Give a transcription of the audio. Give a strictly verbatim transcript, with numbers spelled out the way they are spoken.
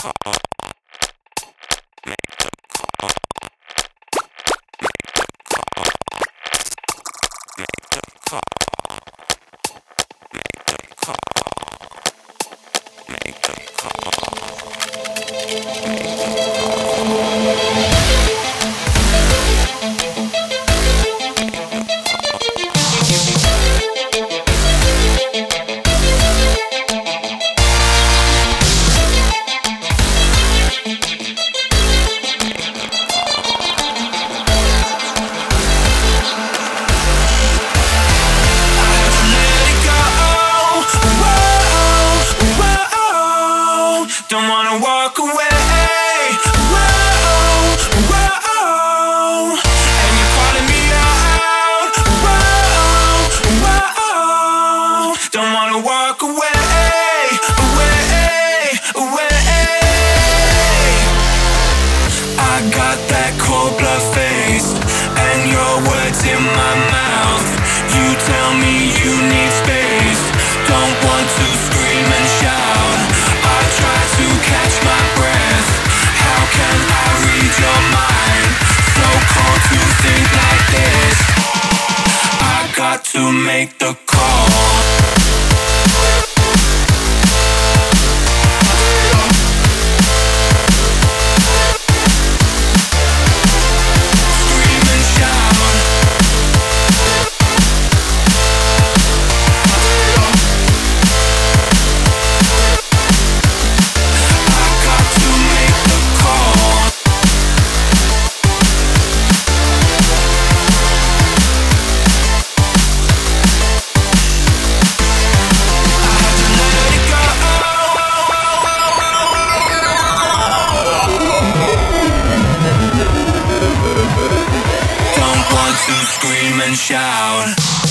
Don't wanna walk away. Whoa, whoa, and you're calling me out. Whoa, whoa, don't wanna walk away, away, away. I got that cold blood face, and your words in my mouth. You tell me you need space. Don't want to scream and shout. I try to catch my breath. How can I read your mind? So cold to think like this. I got to make the call. Scream and shout.